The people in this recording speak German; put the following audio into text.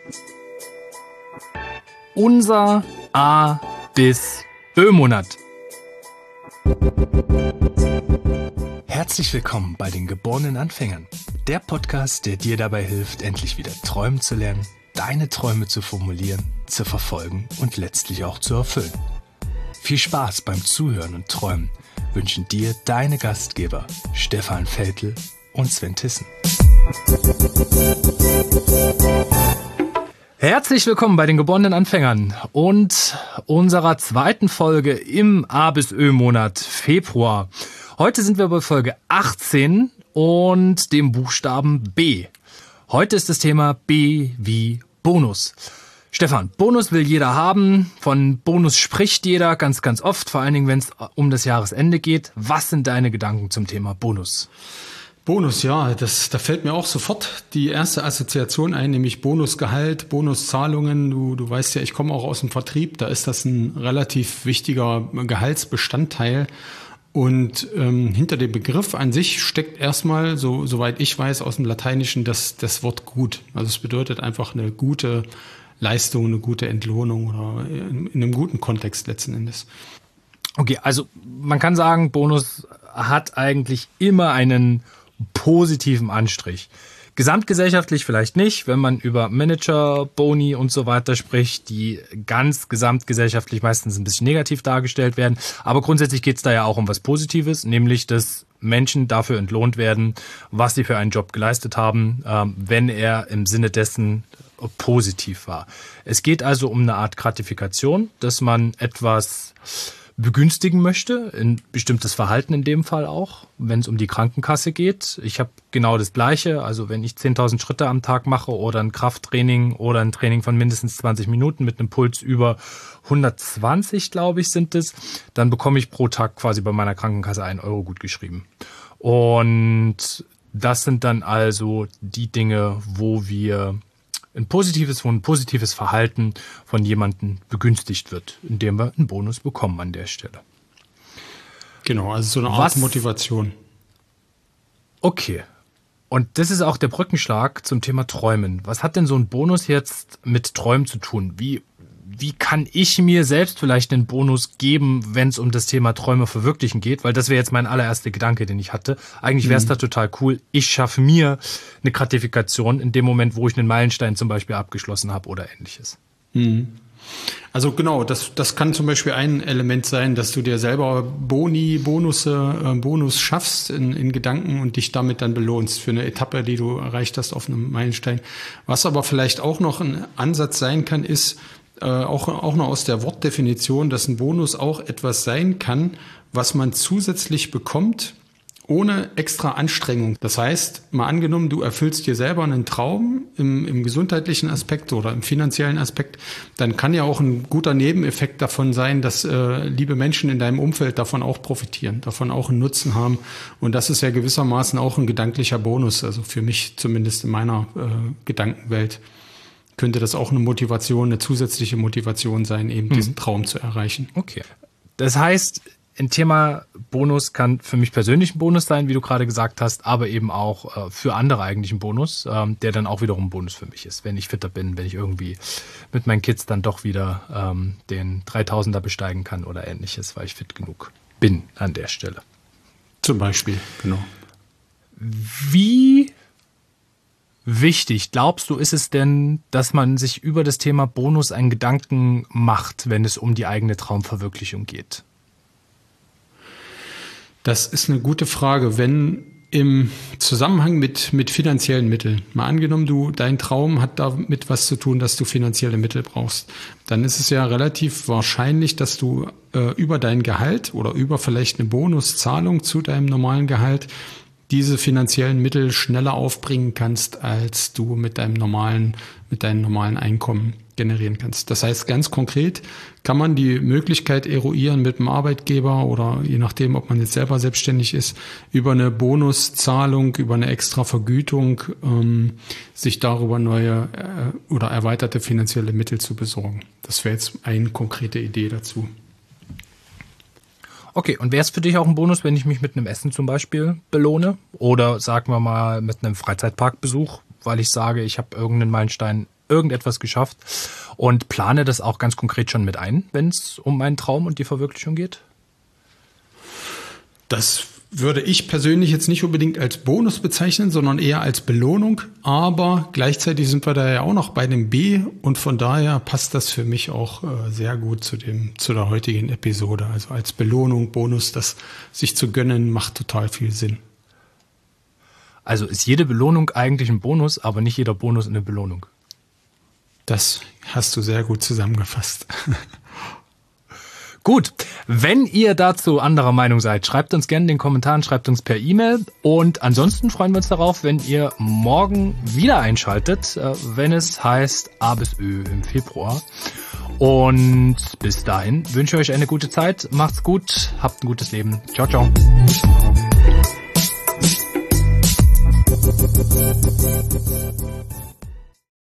Unser A bis Ö-Monat. Herzlich willkommen bei den geborenen Anfängern. Der Podcast, der dir dabei hilft, endlich wieder träumen zu lernen, deine Träume zu formulieren, zu verfolgen und letztlich auch zu erfüllen. Viel Spaß beim Zuhören und Träumen wünschen dir deine Gastgeber Stefan Veltl und Sven Tissen. Herzlich willkommen bei den geborenen Anfängern und unserer zweiten Folge im A bis Ö-Monat Februar. Heute sind wir bei Folge 18 und dem Buchstaben B. Heute ist das Thema B wie Bonus. Stefan, Bonus will jeder haben, von Bonus spricht jeder ganz, ganz oft, vor allen Dingen, wenn es um das Jahresende geht. Was sind deine Gedanken zum Thema Bonus? Bonus, ja, da fällt mir auch sofort die erste Assoziation ein, nämlich Bonusgehalt, Bonuszahlungen. Du weißt ja, ich komme auch aus dem Vertrieb, da ist das ein relativ wichtiger Gehaltsbestandteil. Und hinter dem Begriff an sich steckt erstmal, soweit ich weiß, aus dem Lateinischen das Wort gut. Also es bedeutet einfach eine gute Leistung, eine gute Entlohnung oder in einem guten Kontext letzten Endes. Okay, also man kann sagen, Bonus hat eigentlich immer einen positiven Anstrich. Gesamtgesellschaftlich vielleicht nicht, wenn man über Manager, Boni und so weiter spricht, die ganz gesamtgesellschaftlich meistens ein bisschen negativ dargestellt werden. Aber grundsätzlich geht es da ja auch um was Positives, nämlich dass Menschen dafür entlohnt werden, was sie für einen Job geleistet haben, wenn er im Sinne dessen positiv war. Es geht also um eine Art Gratifikation, dass man etwas begünstigen möchte, ein bestimmtes Verhalten in dem Fall auch, wenn es um die Krankenkasse geht. Ich habe genau das Gleiche, also wenn ich 10.000 Schritte am Tag mache oder ein Krafttraining oder ein Training von mindestens 20 Minuten mit einem Puls über 120, glaube ich, sind es, dann bekomme ich pro Tag quasi bei meiner Krankenkasse 1 Euro gut geschrieben. Und das sind dann also die Dinge, wo ein positives Verhalten von jemandem begünstigt wird, indem wir einen Bonus bekommen an der Stelle. Genau, also so eine Art Motivation. Okay. Und das ist auch der Brückenschlag zum Thema Träumen. Was hat denn so ein Bonus jetzt mit Träumen zu tun? Wie kann ich mir selbst vielleicht einen Bonus geben, wenn es um das Thema Träume verwirklichen geht? Weil das wäre jetzt mein allererster Gedanke, den ich hatte. Eigentlich wäre es da total cool. Ich schaffe mir eine Gratifikation in dem Moment, wo ich einen Meilenstein zum Beispiel abgeschlossen habe oder ähnliches. Also genau, das kann zum Beispiel ein Element sein, dass du dir selber Bonus schaffst in Gedanken und dich damit dann belohnst für eine Etappe, die du erreicht hast auf einem Meilenstein. Was aber vielleicht auch noch ein Ansatz sein kann, ist, auch noch aus der Wortdefinition, dass ein Bonus auch etwas sein kann, was man zusätzlich bekommt, ohne extra Anstrengung. Das heißt, mal angenommen, du erfüllst dir selber einen Traum im gesundheitlichen Aspekt oder im finanziellen Aspekt, dann kann ja auch ein guter Nebeneffekt davon sein, dass liebe Menschen in deinem Umfeld davon auch profitieren, davon auch einen Nutzen haben. Und das ist ja gewissermaßen auch ein gedanklicher Bonus, also für mich zumindest in meiner Gedankenwelt. Könnte das auch eine zusätzliche Motivation sein, eben diesen Traum zu erreichen. Okay. Das heißt, ein Thema Bonus kann für mich persönlich ein Bonus sein, wie du gerade gesagt hast, aber eben auch für andere eigentlich ein Bonus, der dann auch wiederum ein Bonus für mich ist, wenn ich fitter bin, wenn ich irgendwie mit meinen Kids dann doch wieder den 3000er besteigen kann oder ähnliches, weil ich fit genug bin an der Stelle. Zum Beispiel, genau. Wie wichtig, glaubst du, ist es denn, dass man sich über das Thema Bonus einen Gedanken macht, wenn es um die eigene Traumverwirklichung geht? Das ist eine gute Frage. Wenn im Zusammenhang mit finanziellen Mitteln, mal angenommen, dein Traum hat damit was zu tun, dass du finanzielle Mittel brauchst, dann ist es ja relativ wahrscheinlich, dass du über dein Gehalt oder über vielleicht eine Bonuszahlung zu deinem normalen Gehalt diese finanziellen Mittel schneller aufbringen kannst, als du mit deinem normalen Einkommen generieren kannst. Das heißt, ganz konkret kann man die Möglichkeit eruieren mit dem Arbeitgeber oder je nachdem, ob man jetzt selber selbstständig ist, über eine Bonuszahlung, über eine extra Vergütung, sich darüber neue oder erweiterte finanzielle Mittel zu besorgen. Das wäre jetzt eine konkrete Idee dazu. Okay, und wäre es für dich auch ein Bonus, wenn ich mich mit einem Essen zum Beispiel belohne? Oder sagen wir mal mit einem Freizeitparkbesuch, weil ich sage, ich habe irgendeinen Meilenstein irgendetwas geschafft und plane das auch ganz konkret schon mit ein, wenn es um meinen Traum und die Verwirklichung geht? Das würde ich persönlich jetzt nicht unbedingt als Bonus bezeichnen, sondern eher als Belohnung. Aber gleichzeitig sind wir da ja auch noch bei dem B und von daher passt das für mich auch sehr gut zu der heutigen Episode. Also als Belohnung, Bonus, das sich zu gönnen, macht total viel Sinn. Also ist jede Belohnung eigentlich ein Bonus, aber nicht jeder Bonus eine Belohnung. Das hast du sehr gut zusammengefasst. Gut, wenn ihr dazu anderer Meinung seid, schreibt uns gerne in den Kommentaren, schreibt uns per E-Mail und ansonsten freuen wir uns darauf, wenn ihr morgen wieder einschaltet, wenn es heißt A bis Ö im Februar. Und bis dahin wünsche ich euch eine gute Zeit, macht's gut, habt ein gutes Leben. Ciao, ciao.